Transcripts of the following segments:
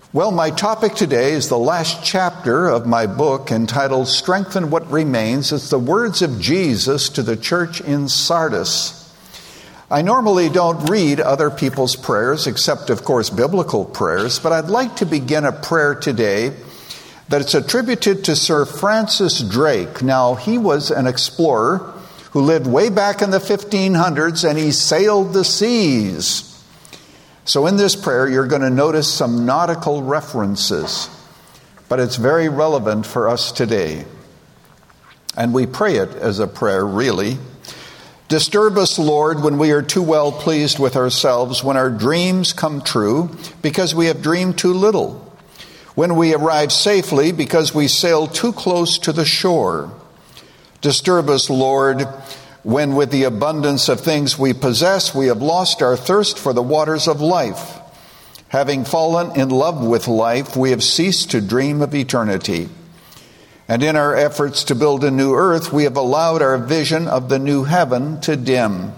Well, my topic today is the last chapter of my book entitled Strengthen What Remains. It's the words of Jesus to the church in Sardis. I normally don't read other people's prayers, except, of course, biblical prayers, but I'd like to begin a prayer today that's attributed to Sir Francis Drake. Now, he was an explorer who lived way back in the 1500s, and he sailed the seas. So in this prayer, you're going to notice some nautical references, but it's very relevant for us today. And we pray it as a prayer, really. Disturb us, Lord, when we are too well pleased with ourselves, when our dreams come true, because we have dreamed too little, when we arrive safely, because we sail too close to the shore. Disturb us, Lord, when with the abundance of things we possess, we have lost our thirst for the waters of life. Having fallen in love with life, we have ceased to dream of eternity. And in our efforts to build a new earth, we have allowed our vision of the new heaven to dim.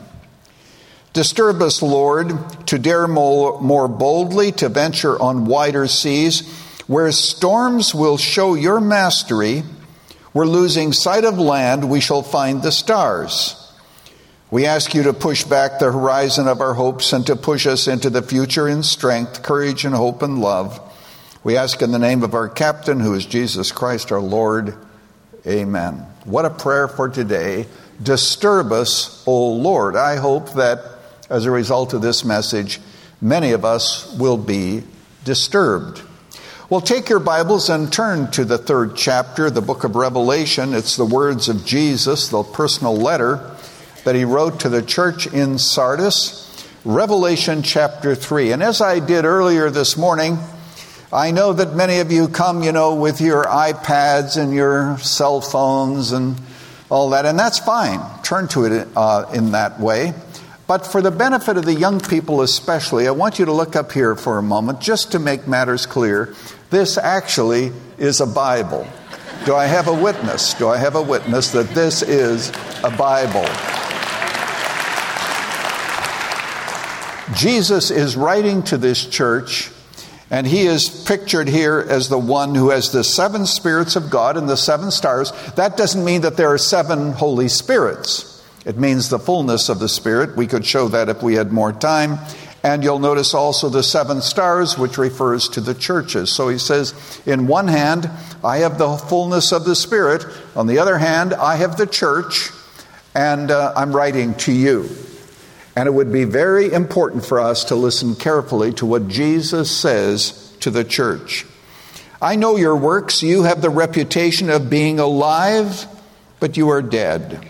Disturb us, Lord, to dare more boldly to venture on wider seas, where storms will show your mastery. We're losing sight of land, we shall find the stars. We ask you to push back the horizon of our hopes and to push us into the future in strength, courage, and hope and love. We ask in the name of our captain, who is Jesus Christ our Lord. Amen. What a prayer for today. Disturb us, O Lord. I hope that as a result of this message, many of us will be disturbed. Well, take your Bibles and turn to the 3rd chapter, the book of Revelation. It's the words of Jesus, the personal letter that he wrote to the church in Sardis, Revelation chapter 3. And as I did earlier this morning, I know that many of you come, with your iPads and your cell phones and all that, and that's fine. Turn to it in that way. But for the benefit of the young people especially, I want you to look up here for a moment just to make matters clear. This actually is a Bible. Do I have a witness? Do I have a witness that this is a Bible? Jesus is writing to this church, and he is pictured here as the one who has the 7 spirits of God and the 7 stars. That doesn't mean that there are 7 Holy Spirits. It means the fullness of the Spirit. We could show that if we had more time. And you'll notice also the 7 stars, which refers to the churches. So he says, in one hand, I have the fullness of the Spirit. On the other hand, I have the church, and I'm writing to you. And it would be very important for us to listen carefully to what Jesus says to the church. I know your works. You have the reputation of being alive, but you are dead.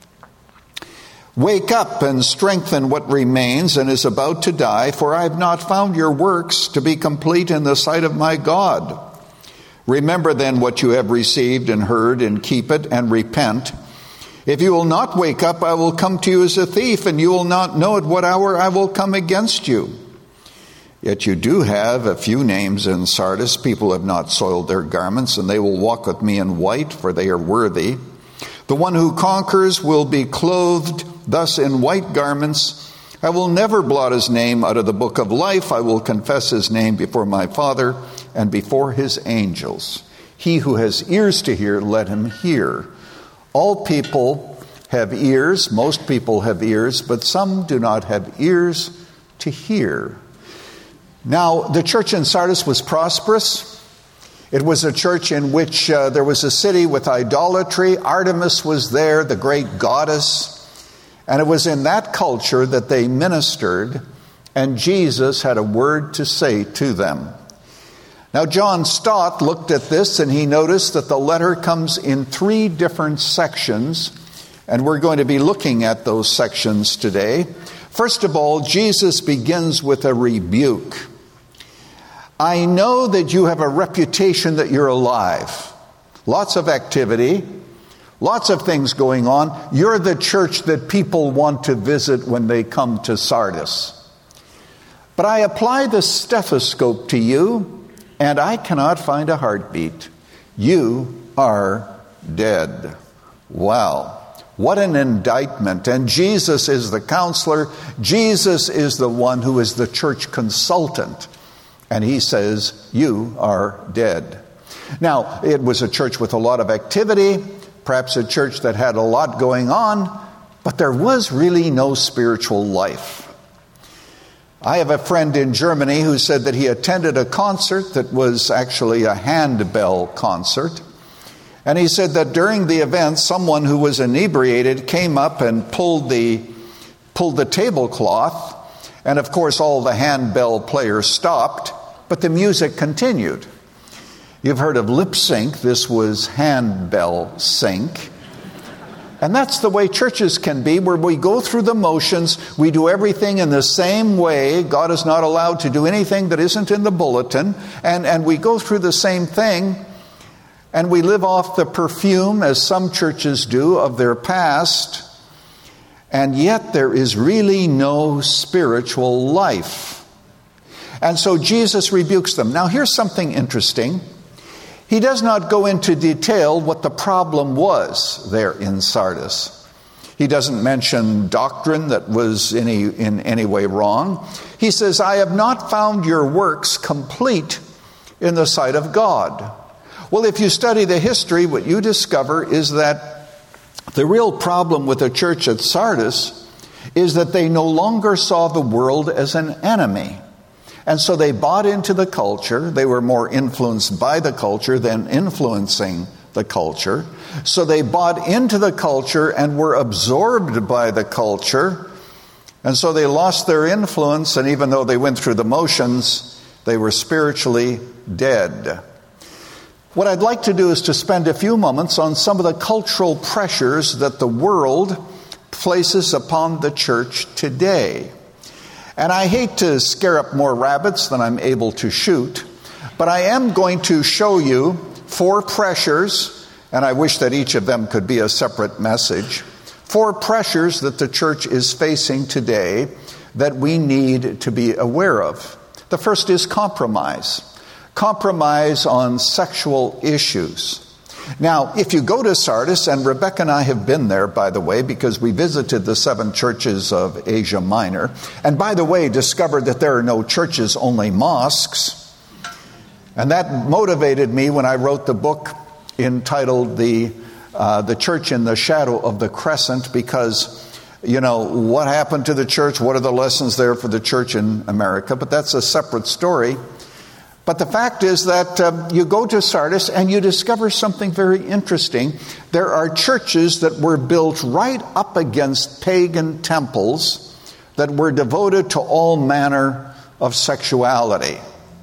Wake up and strengthen what remains and is about to die, for I have not found your works to be complete in the sight of my God. Remember then what you have received and heard, and keep it and repent. If you will not wake up, I will come to you as a thief, and you will not know at what hour I will come against you. Yet you do have a few names in Sardis. People have not soiled their garments, and they will walk with me in white, for they are worthy. The one who conquers will be clothed thus in white garments. I will never blot his name out of the book of life. I will confess his name before my Father and before his angels. He who has ears to hear, let him hear. All people have ears. Most people have ears, but some do not have ears to hear. Now, the church in Sardis was prosperous. It was a church in which there was a city with idolatry. Artemis was there, the great goddess. And it was in that culture that they ministered, and Jesus had a word to say to them. Now, John Stott looked at this, and he noticed that the letter comes in 3 different sections, and we're going to be looking at those sections today. First of all, Jesus begins with a rebuke. I know that you have a reputation that you're alive. Lots of activity, lots of things going on. You're the church that people want to visit when they come to Sardis. But I apply the stethoscope to you, and I cannot find a heartbeat. You are dead. Wow. What an indictment. And Jesus is the counselor. Jesus is the one who is the church consultant. And he says, you are dead. Now, it was a church with a lot of activity, perhaps a church that had a lot going on, but there was really no spiritual life. I have a friend in Germany who said that he attended a concert that was actually a handbell concert. And he said that during the event, someone who was inebriated came up and pulled the tablecloth. And of course, all the handbell players stopped, but the music continued. You've heard of lip sync. This was handbell sync. And that's the way churches can be, where we go through the motions, we do everything in the same way. God is not allowed to do anything that isn't in the bulletin. And we go through the same thing, and we live off the perfume, as some churches do, of their past. And yet there is really no spiritual life. And so Jesus rebukes them. Now here's something interesting. He does not go into detail what the problem was there in Sardis. He doesn't mention doctrine that was in any way wrong. He says, I have not found your works complete in the sight of God. Well, if you study the history, what you discover is that the real problem with the church at Sardis is that they no longer saw the world as an enemy. And so they bought into the culture. They were more influenced by the culture than influencing the culture. So they bought into the culture and were absorbed by the culture. And so they lost their influence, and even though they went through the motions, they were spiritually dead. What I'd like to do is to spend a few moments on some of the cultural pressures that the world places upon the church today. And I hate to scare up more rabbits than I'm able to shoot, but I am going to show you 4 pressures, and I wish that each of them could be a separate message, 4 pressures that the church is facing today that we need to be aware of. The first is compromise. Compromise on sexual issues. Now, if you go to Sardis, and Rebecca and I have been there, by the way, because we visited the 7 churches of Asia Minor, and by the way, discovered that there are no churches, only mosques. And that motivated me when I wrote the book entitled The Church in the Shadow of the Crescent, because, what happened to the church? What are the lessons there for the church in America? But that's a separate story. But the fact is that you go to Sardis and you discover something very interesting. There are churches that were built right up against pagan temples that were devoted to all manner of sexuality.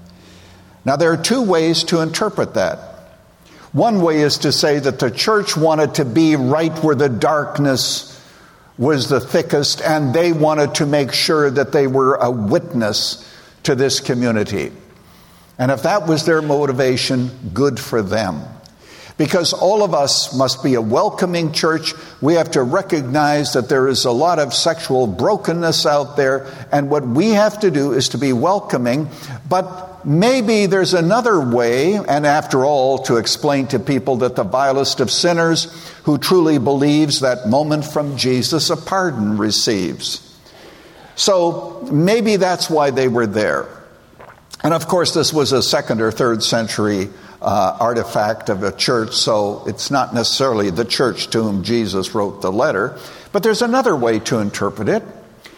Now, there are 2 ways to interpret that. One way is to say that the church wanted to be right where the darkness was the thickest, and they wanted to make sure that they were a witness to this community. And if that was their motivation, good for them. Because all of us must be a welcoming church. We have to recognize that there is a lot of sexual brokenness out there. And what we have to do is to be welcoming. But maybe there's another way, and after all, to explain to people that the vilest of sinners who truly believes that moment from Jesus, a pardon receives. So maybe that's why they were there. And of course, this was a 2nd or 3rd century artifact of a church, so it's not necessarily the church to whom Jesus wrote the letter. But there's another way to interpret it.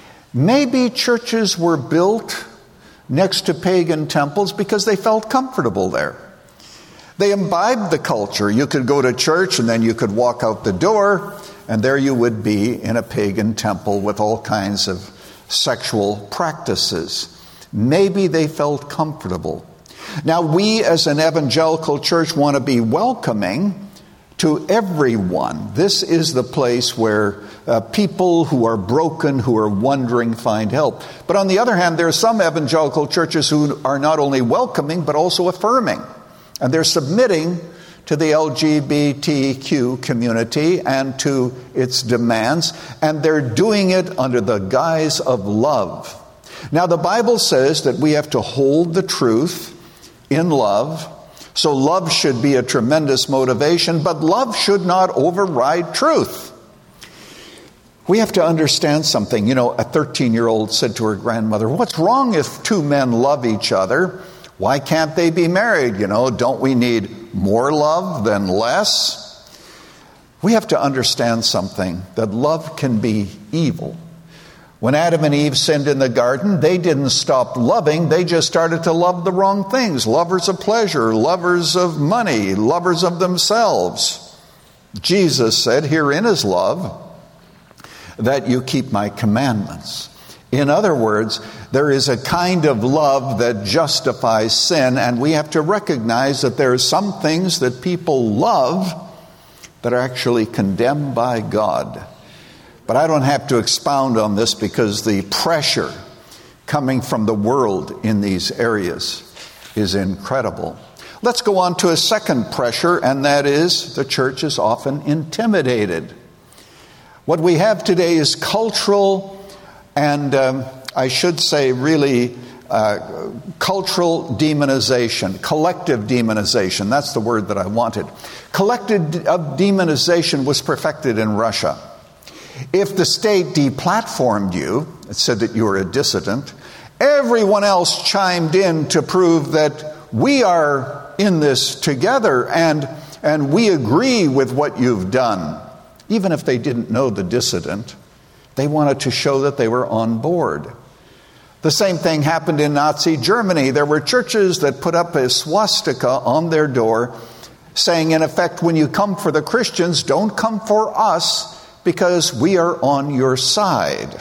Maybe churches were built next to pagan temples because they felt comfortable there. They imbibed the culture. You could go to church and then you could walk out the door, and there you would be in a pagan temple with all kinds of sexual practices. Maybe they felt comfortable. Now, we as an evangelical church want to be welcoming to everyone. This is the place where people who are broken, who are wondering, find help. But on the other hand, there are some evangelical churches who are not only welcoming, but also affirming. And they're submitting to the LGBTQ community and to its demands. And they're doing it under the guise of love. Now, the Bible says that we have to hold the truth in love. So love should be a tremendous motivation, but love should not override truth. We have to understand something. A 13-year-old said to her grandmother, "What's wrong if 2 men love each other? Why can't they be married? Don't we need more love than less? We have to understand something, that love can be evil. When Adam and Eve sinned in the garden, they didn't stop loving, they just started to love the wrong things. Lovers of pleasure, lovers of money, lovers of themselves. Jesus said, herein is love, that you keep my commandments. In other words, there is a kind of love that justifies sin, and we have to recognize that there are some things that people love that are actually condemned by God. But I don't have to expound on this because the pressure coming from the world in these areas is incredible. Let's go on to a second pressure, and that is the church is often intimidated. What we have today is cultural and I should say really cultural demonization, collective demonization. That's the word that I wanted. Collective demonization was perfected in Russia. If the state deplatformed you, it said that you were a dissident, everyone else chimed in to prove that we are in this together and we agree with what you've done. Even if they didn't know the dissident, they wanted to show that they were on board. The same thing happened in Nazi Germany. There were churches that put up a swastika on their door saying, in effect, when you come for the Christians, don't come for us because we are on your side.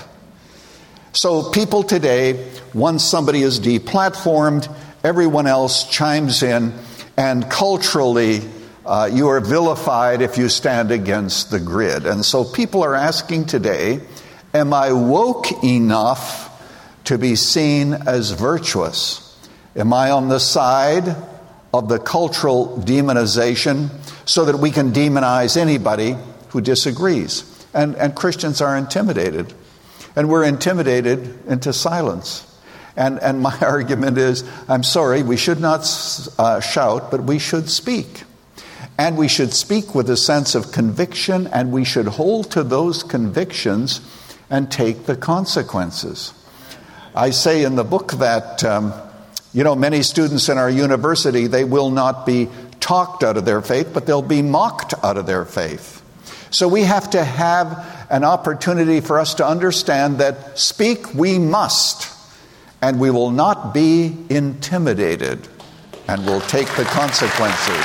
So people today, once somebody is deplatformed, everyone else chimes in, and culturally you are vilified if you stand against the grid. And so people are asking today, am I woke enough to be seen as virtuous? Am I on the side of the cultural demonization so that we can demonize anybody who disagrees? And Christians are intimidated. And we're intimidated into silence. And my argument is, I'm sorry, we should not shout, but we should speak. And we should speak with a sense of conviction, and we should hold to those convictions and take the consequences. I say in the book that, many students in our university, they will not be talked out of their faith, but they'll be mocked out of their faith. So we have to have an opportunity for us to understand that speak we must, and we will not be intimidated, and we'll take the consequences.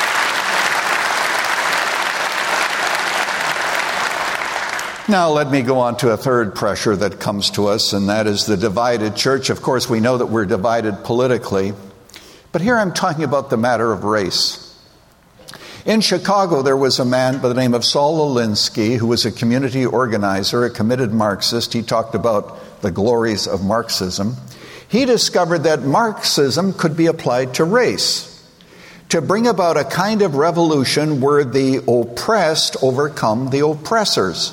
Now let me go on to a third pressure that comes to us, and that is the divided church. Of course, we know that we're divided politically, but here I'm talking about the matter of race. In Chicago, there was a man by the name of Saul Alinsky, who was a community organizer, a committed Marxist. He talked about the glories of Marxism. He discovered that Marxism could be applied to race, to bring about a kind of revolution where the oppressed overcome the oppressors.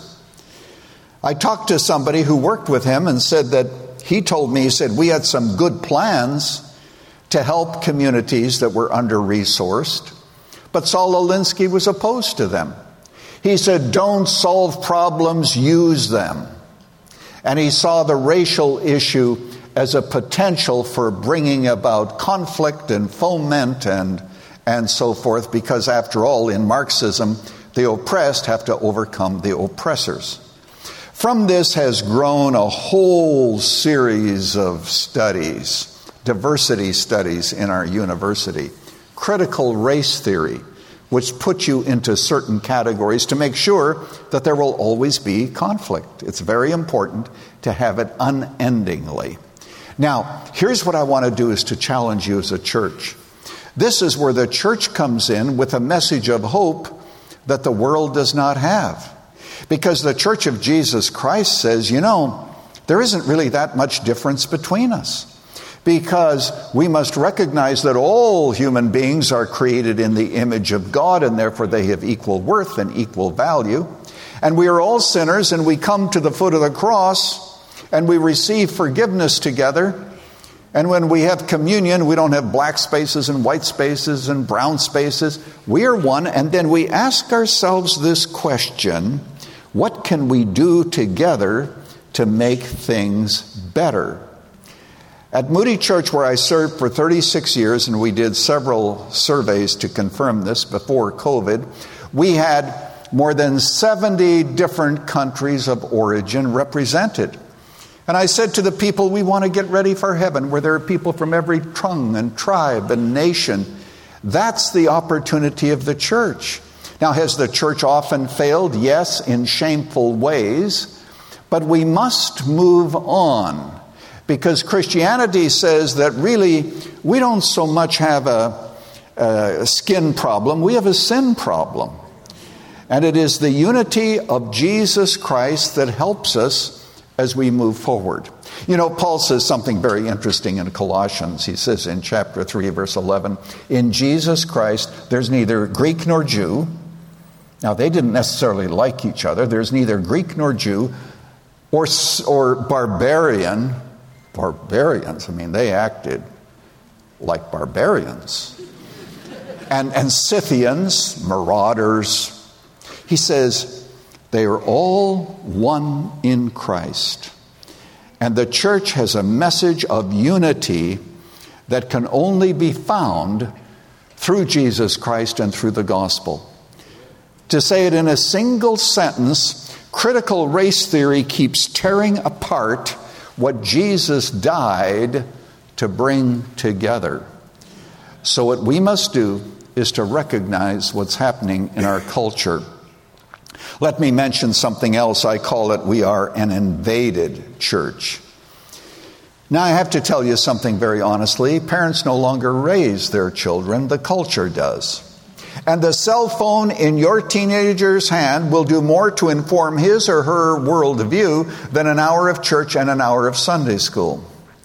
I talked to somebody who worked with him and said that he told me, he said, we had some good plans to help communities that were under-resourced, but Saul Alinsky was opposed to them. He said, don't solve problems, use them. And he saw the racial issue as a potential for bringing about conflict and foment and so forth, because after all, in Marxism, the oppressed have to overcome the oppressors. From this has grown a whole series of studies, diversity studies in our university. Critical race theory, which puts you into certain categories to make sure that there will always be conflict. It's very important to have it unendingly. Now, here's what I want to do is to challenge you as a church. This is where the church comes in with a message of hope that the world does not have. Because the Church of Jesus Christ says, there isn't really that much difference between us. Because we must recognize that all human beings are created in the image of God, and therefore they have equal worth and equal value. And we are all sinners, and we come to the foot of the cross, and we receive forgiveness together. And when we have communion, we don't have black spaces and white spaces and brown spaces. We are one, and then we ask ourselves this question: what can we do together to make things better? At Moody Church, where I served for 36 years, and we did several surveys to confirm this before COVID, we had more than 70 different countries of origin represented. And I said to the people, we want to get ready for heaven, where there are people from every tongue and tribe and nation. That's the opportunity of the church. Now, has the church often failed? Yes, in shameful ways. But we must move on, because Christianity says that really we don't so much have a skin problem, we have a sin problem. And it is the unity of Jesus Christ that helps us as we move forward. You know, Paul says something very interesting in Colossians. He says in chapter 3, verse 11, in Jesus Christ there's neither Greek nor Jew. Now, they didn't necessarily like each other. There's neither Greek nor Jew or barbarian. Barbarians, I mean, they acted like barbarians. And Scythians, marauders. He says, they are all one in Christ. And the church has a message of unity that can only be found through Jesus Christ and through the gospel. To say it in a single sentence, critical race theory keeps tearing apart what Jesus died to bring together. So what we must do is to recognize what's happening in our culture. Let me mention something else. I call it, we are an invaded church. Now, I have to tell you something very honestly. Parents no longer raise their children. The culture does. And the cell phone in your teenager's hand will do more to inform his or her worldview than an hour of church and an hour of Sunday school.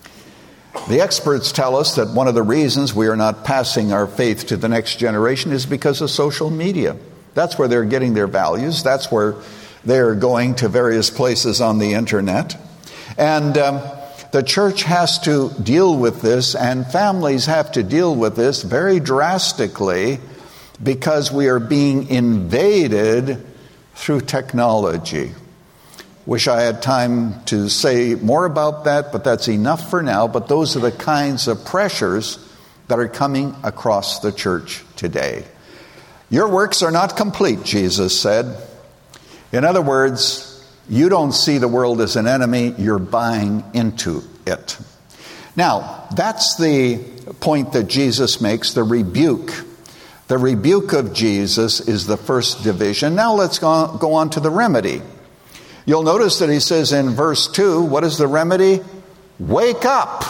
The experts tell us that one of the reasons we are not passing our faith to the next generation is because of social media. That's where they're getting their values. That's where they're going to various places on the internet. And the church has to deal with this, and families have to deal with this very drastically, because we are being invaded through technology. Wish I had time to say more about that, but that's enough for now. But those are the kinds of pressures that are coming across the church today. Your works are not complete, Jesus said. In other words, you don't see the world as an enemy, you're buying into it. Now, that's the point that Jesus makes, the rebuke. The rebuke of Jesus is the first division. Now let's go on to the remedy. You'll notice that he says in verse 2, what is the remedy? Wake up.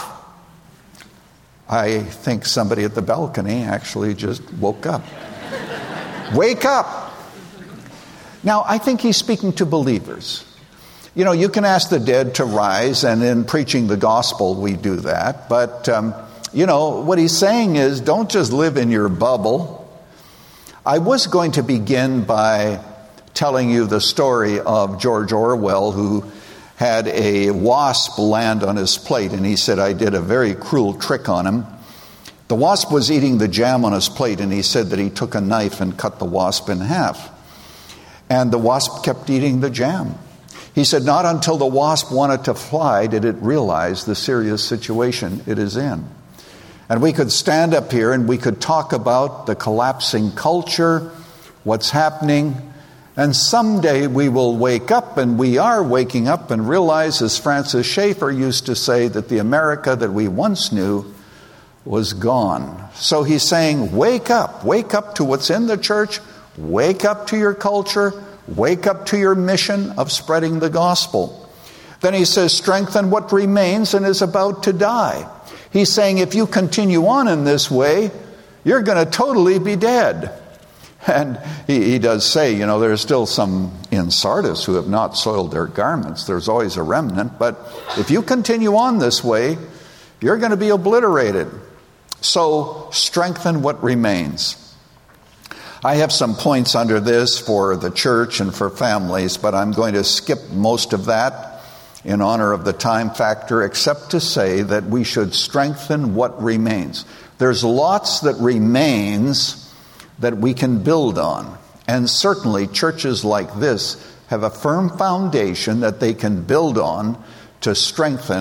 I think somebody at the balcony actually just woke up. Wake up. Now, I think he's speaking to believers. You know, you can ask the dead to rise, and in preaching the gospel, we do that. But, you know, what he's saying is, don't just live in your bubble. I was going to begin by telling you the story of George Orwell, who had a wasp land on his plate, and he said, I did a very cruel trick on him. The wasp was eating the jam on his plate, and he said that he took a knife and cut the wasp in half. And the wasp kept eating the jam. He said, not until the wasp wanted to fly did it realize the serious situation it is in. And we could stand up here and we could talk about the collapsing culture, what's happening, and someday we will wake up, and we are waking up, and realize, as Francis Schaeffer used to say, that the America that we once knew was gone. So he's saying, wake up to what's in the church, wake up to your culture, wake up to your mission of spreading the gospel. Then he says, strengthen what remains and is about to die. He's saying, if you continue on in this way, you're going to totally be dead. And he does say, you know, there's still some in Sardis who have not soiled their garments. There's always a remnant. But if you continue on this way, you're going to be obliterated. So strengthen what remains. I have some points under this for the church and for families, but I'm going to skip most of that in honor of the time factor, except to say that we should strengthen what remains. There's lots that remains that we can build on. And certainly churches like this have a firm foundation that they can build on to strengthen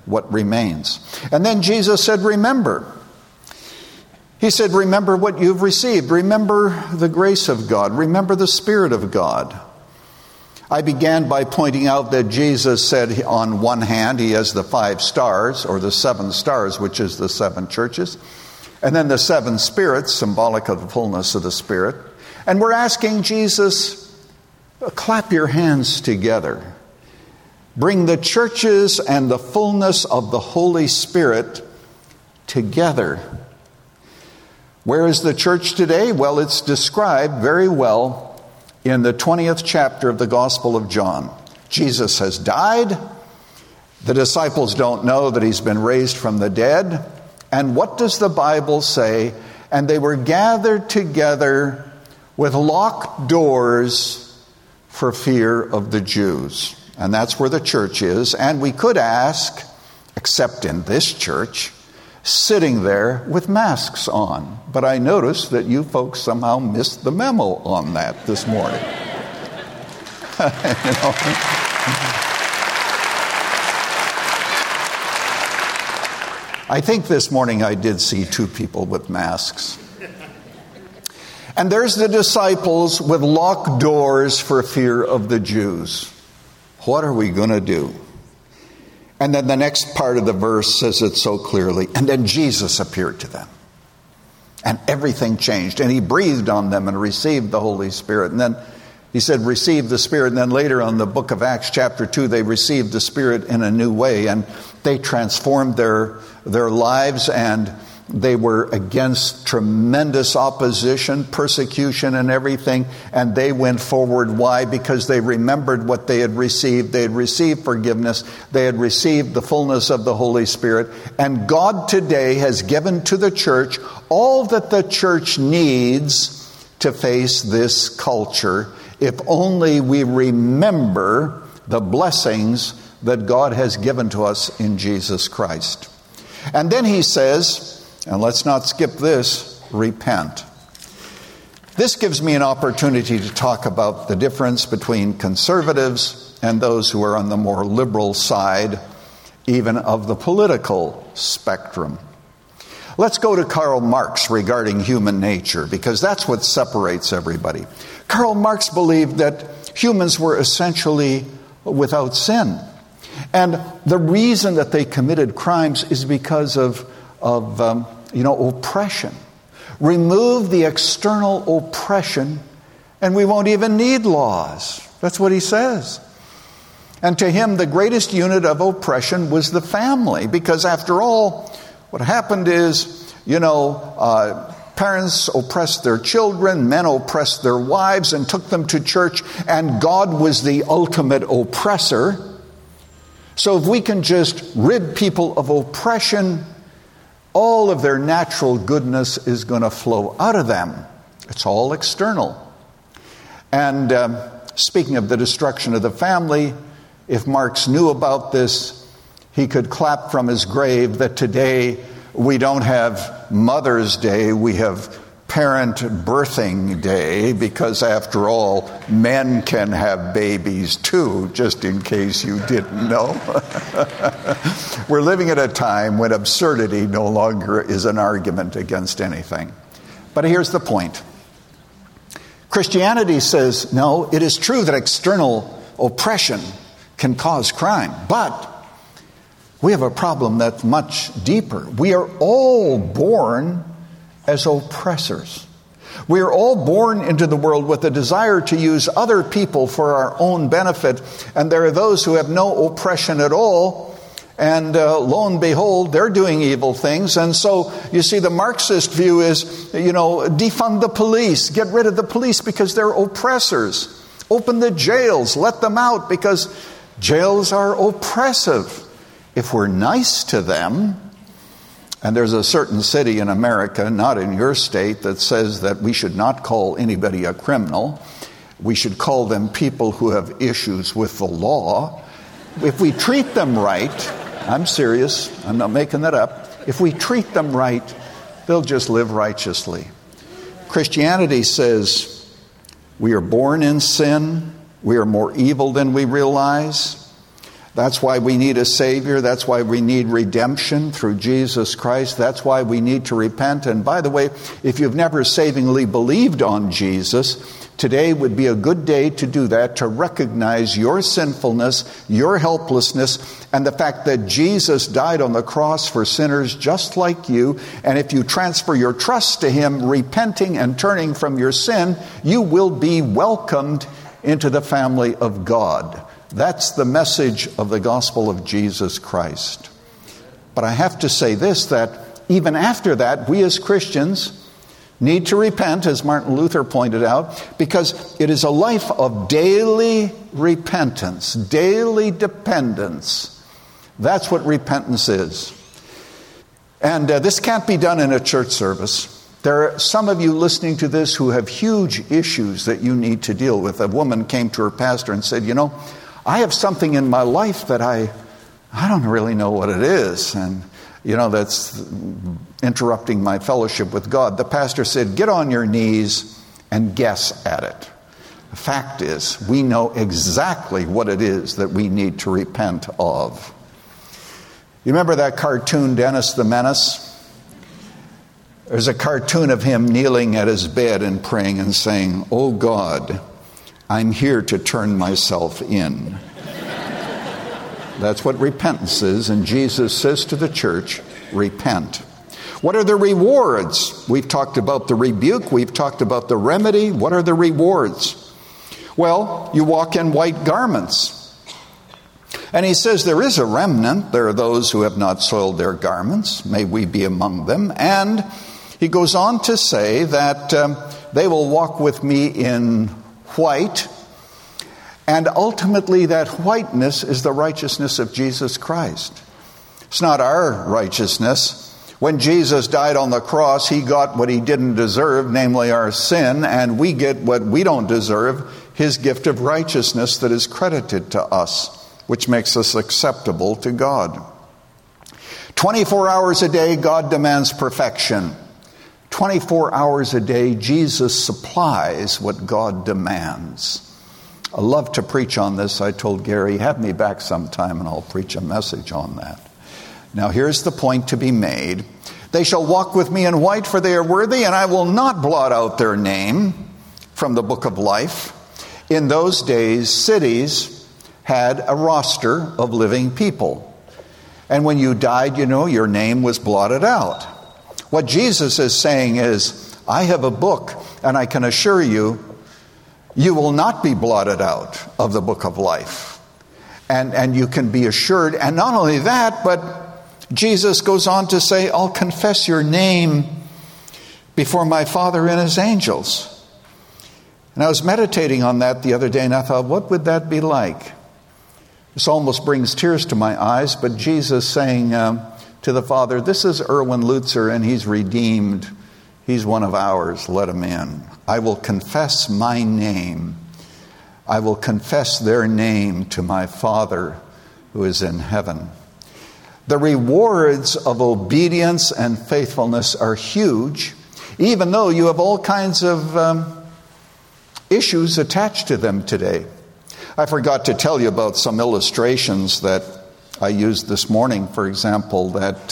what remains. And then Jesus said, remember. He said, remember what you've received. Remember the grace of God. Remember the Spirit of God. I began by pointing out that Jesus said on one hand he has the 5 stars, or the 7 stars, which is the 7 churches, and then the 7 spirits, symbolic of the fullness of the Spirit. And we're asking Jesus, clap your hands together. Bring the churches and the fullness of the Holy Spirit together. Where is the church today? Well, it's described very well in the 20th chapter of the Gospel of John. Jesus has died. The disciples don't know that he's been raised from the dead. And what does the Bible say? And they were gathered together with locked doors for fear of the Jews. And that's where the church is. And we could ask, except in this church, sitting there with masks on. But I noticed that you folks somehow missed the memo on that this morning. I think this morning I did see 2 people with masks. And there's the disciples with locked doors for fear of the Jews. What are we going to do? And then the next part of the verse says it so clearly. And then Jesus appeared to them. And everything changed. And he breathed on them and received the Holy Spirit. And then he said, receive the Spirit. And then later on the book of Acts chapter 2, they received the Spirit in a new way. And they transformed their lives, and they were against tremendous opposition, persecution, and everything. And they went forward. Why? Because they remembered what they had received. They had received forgiveness. They had received the fullness of the Holy Spirit. And God today has given to the church all that the church needs to face this culture, if only we remember the blessings that God has given to us in Jesus Christ. And then he says, and let's not skip this, repent. This gives me an opportunity to talk about the difference between conservatives and those who are on the more liberal side, even of the political spectrum. Let's go to Karl Marx regarding human nature, because that's what separates everybody. Karl Marx believed that humans were essentially without sin. And the reason that they committed crimes is because of oppression. Remove the external oppression and we won't even need laws. That's what he says. And to him, the greatest unit of oppression was the family, because after all, what happened is, parents oppressed their children, men oppressed their wives and took them to church, and God was the ultimate oppressor. So if we can just rid people of oppression, all of their natural goodness is going to flow out of them. It's all external. And speaking of the destruction of the family, if Marx knew about this, he could clap from his grave that today we don't have Mother's Day, we have Parent Birthing Day, because after all, men can have babies too, just in case you didn't know. We're living at a time when absurdity no longer is an argument against anything. But here's the point. Christianity says, no, it is true that external oppression can cause crime, but we have a problem that's much deeper. We are all born as oppressors. We are all born into the world with a desire to use other people for our own benefit, and there are those who have no oppression at all, and lo and behold, they're doing evil things. And so, you see, the Marxist view is, defund the police, get rid of the police because they're oppressors. Open the jails, let them out because jails are oppressive. If we're nice to them, and there's a certain city in America, not in your state, that says that we should not call anybody a criminal. We should call them people who have issues with the law. If we treat them right, I'm serious, I'm not making that up. If we treat them right, they'll just live righteously. Christianity says we are born in sin. We are more evil than we realize. That's why we need a Savior. That's why we need redemption through Jesus Christ. That's why we need to repent. And by the way, if you've never savingly believed on Jesus, today would be a good day to do that, to recognize your sinfulness, your helplessness, and the fact that Jesus died on the cross for sinners just like you. And if you transfer your trust to Him, repenting and turning from your sin, you will be welcomed into the family of God. That's the message of the gospel of Jesus Christ. But I have to say this, that even after that, we as Christians need to repent, as Martin Luther pointed out, because it is a life of daily repentance, daily dependence. That's what repentance is. And this can't be done in a church service. There are some of you listening to this who have huge issues that you need to deal with. A woman came to her pastor and said, I have something in my life that I don't really know what it is. And, that's interrupting my fellowship with God. The pastor said, get on your knees and guess at it. The fact is, we know exactly what it is that we need to repent of. You remember that cartoon, Dennis the Menace? There's a cartoon of him kneeling at his bed and praying and saying, "Oh God, I'm here to turn myself in." That's what repentance is, and Jesus says to the church, repent. What are the rewards? We've talked about the rebuke, we've talked about the remedy. What are the rewards? Well, you walk in white garments. And he says there is a remnant. There are those who have not soiled their garments. May we be among them. And he goes on to say that they will walk with me in white. And ultimately, that whiteness is the righteousness of Jesus Christ. It's not our righteousness. When Jesus died on the cross, He got what He didn't deserve, namely our sin, and we get what we don't deserve, His gift of righteousness that is credited to us, which makes us acceptable to God. 24 hours a day, God demands perfection. 24 hours a day, Jesus supplies what God demands. I love to preach on this. I told Gary, have me back sometime and I'll preach a message on that. Now here's the point to be made. They shall walk with me in white, for they are worthy, and I will not blot out their name from the book of life. In those days, cities had a roster of living people. And when you died, your name was blotted out. What Jesus is saying is, I have a book, and I can assure you, you will not be blotted out of the book of life. And you can be assured. And not only that, but Jesus goes on to say, I'll confess your name before my Father and His angels. And I was meditating on that the other day, and I thought, what would that be like? This almost brings tears to my eyes, but Jesus saying to the Father, this is Erwin Lutzer, and he's redeemed. He's one of ours. Let him in. I will confess my name. I will confess their name to my Father who is in heaven. The rewards of obedience and faithfulness are huge, even though you have all kinds of issues attached to them today. I forgot to tell you about some illustrations that I used this morning. For example, that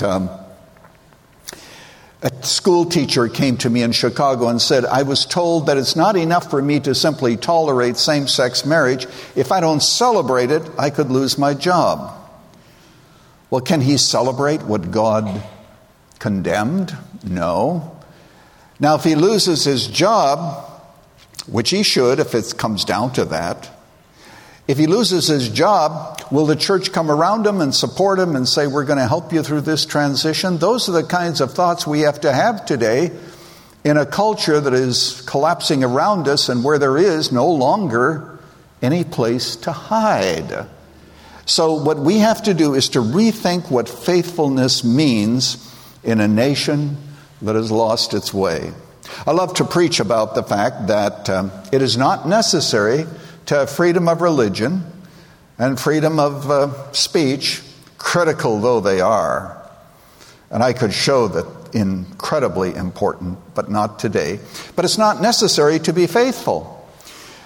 a school teacher came to me in Chicago and said, I was told that it's not enough for me to simply tolerate same-sex marriage. If I don't celebrate it, I could lose my job. Well, can he celebrate what God condemned? No. Now, if he loses his job, which he should if it comes down to that, if he loses his job, will the church come around him and support him and say, we're going to help you through this transition? Those are the kinds of thoughts we have to have today in a culture that is collapsing around us and where there is no longer any place to hide. So what we have to do is to rethink what faithfulness means in a nation that has lost its way. I love to preach about the fact that it is not necessary to have freedom of religion and freedom of speech, critical though they are. And I could show that incredibly important, but not today. But it's not necessary to be faithful.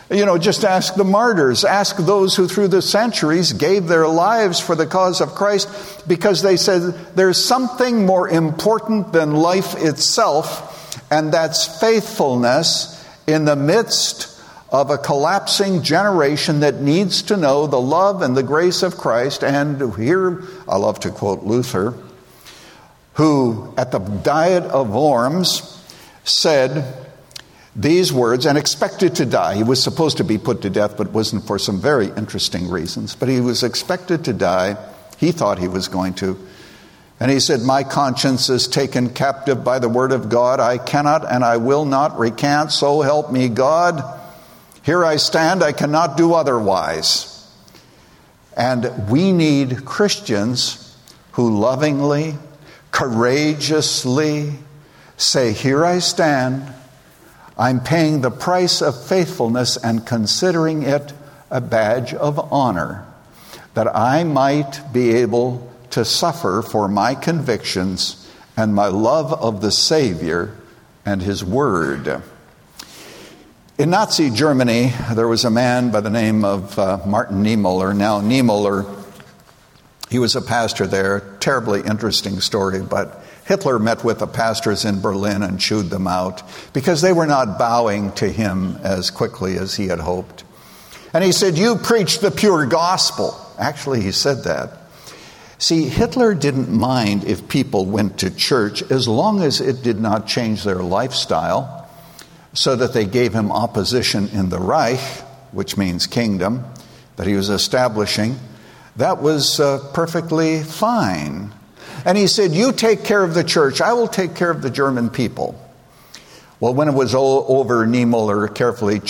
Just ask the martyrs, ask those who through the centuries gave their lives for the cause of Christ because they said there's something more important than life itself, and that's faithfulness in the midst of a collapsing generation that needs to know the love and the grace of Christ. And here, I love to quote Luther, who at the Diet of Worms said these words, and expected to die. He was supposed to be put to death, but wasn't for some very interesting reasons. But he was expected to die. He thought he was going to. And he said, "My conscience is taken captive by the word of God. I cannot and I will not recant. So help me God. Here I stand. I cannot do otherwise." And we need Christians who lovingly, courageously say, "Here I stand. I'm paying the price of faithfulness and considering it a badge of honor, that I might be able to suffer for my convictions and my love of the Savior and His Word." In Nazi Germany, there was a man by the name of Martin Niemöller. Now, Niemöller, he was a pastor there. Terribly interesting story, but Hitler met with the pastors in Berlin and chewed them out because they were not bowing to him as quickly as he had hoped. And he said, "You preach the pure gospel." Actually, he said that. See, Hitler didn't mind if people went to church as long as it did not change their lifestyle so that they gave him opposition in the Reich, which means kingdom, that he was establishing. That was perfectly fine. And he said, "You take care of the church. I will take care of the German people." Well, when it was all over, Niemöller, carefully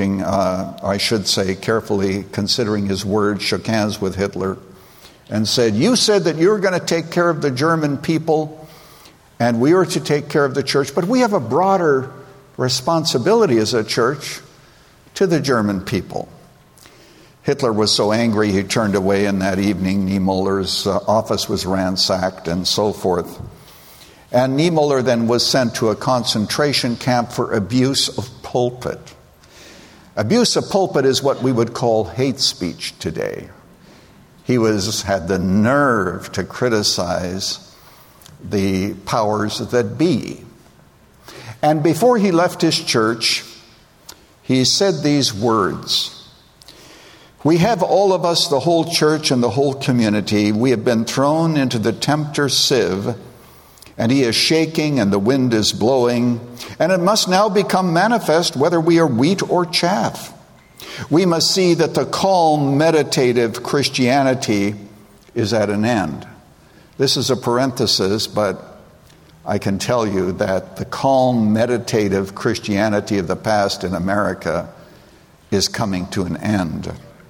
carefully considering his words, shook hands with Hitler and said, "You said that you were going to take care of the German people and we were to take care of the church, but we have a broader responsibility as a church to the German people." Hitler was so angry he turned away, and that evening Niemöller's office was ransacked and so forth. And Niemöller then was sent to a concentration camp for abuse of pulpit. Abuse of pulpit is what we would call hate speech today. He had the nerve to criticize the powers that be. And before he left his church, he said these words: "We have all of us, the whole church and the whole community, we have been thrown into the tempter's sieve, and he is shaking and the wind is blowing, and it must now become manifest whether we are wheat or chaff. We must see that the calm, meditative Christianity is at an end." This is a parenthesis, but I can tell you that the calm, meditative Christianity of the past in America is coming to an end.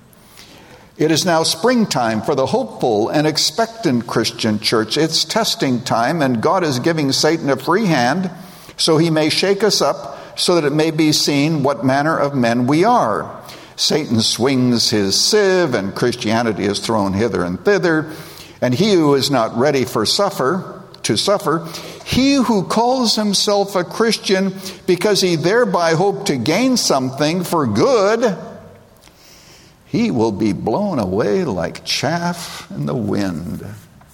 It is now springtime for the hopeful and expectant Christian church. It's testing time, and God is giving Satan a free hand so he may shake us up so that it may be seen what manner of men we are. Satan swings his sieve, and Christianity is thrown hither and thither, and he who is not ready to suffer, he who calls himself a Christian because he thereby hoped to gain something for good, he will be blown away like chaff in the wind.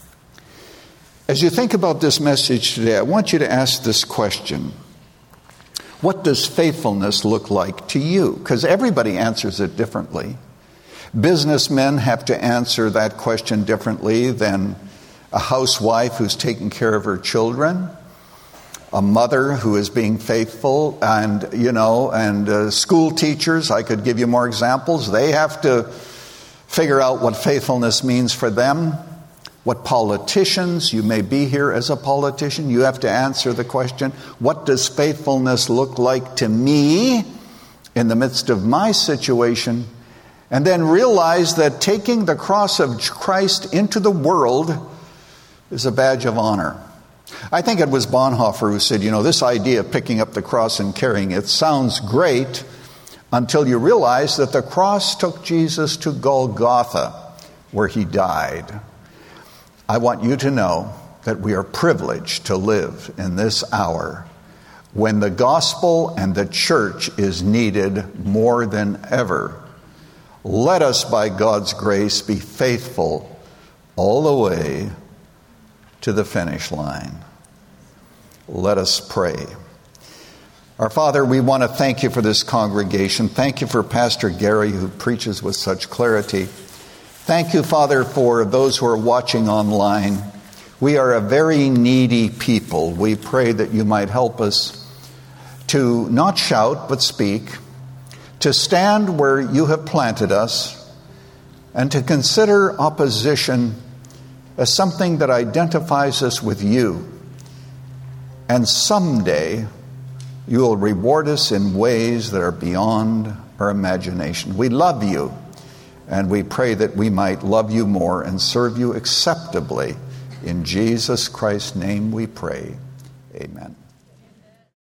As you think about this message today, I want you to ask this question: what does faithfulness look like to you? Because everybody answers it differently. Businessmen have to answer that question differently than a housewife who's taking care of her children, a mother who is being faithful, and school teachers. I could give you more examples. They have to figure out what faithfulness means for them. What politicians, you may be here as a politician, you have to answer the question, what does faithfulness look like to me in the midst of my situation? And then realize that taking the cross of Christ into the world is a badge of honor. I think it was Bonhoeffer who said, this idea of picking up the cross and carrying it sounds great until you realize that the cross took Jesus to Golgotha, where he died. I want you to know that we are privileged to live in this hour when the gospel and the church is needed more than ever. Let us, by God's grace, be faithful all the way to the finish line. Let us pray. Our Father, we want to thank you for this congregation. Thank you for Pastor Gary, who preaches with such clarity. Thank you, Father, for those who are watching online. We are a very needy people. We pray that you might help us to not shout but speak, to stand where you have planted us, and to consider opposition as something that identifies us with you. And someday you will reward us in ways that are beyond our imagination. We love you, and we pray that we might love you more and serve you acceptably. In Jesus Christ's name we pray. Amen.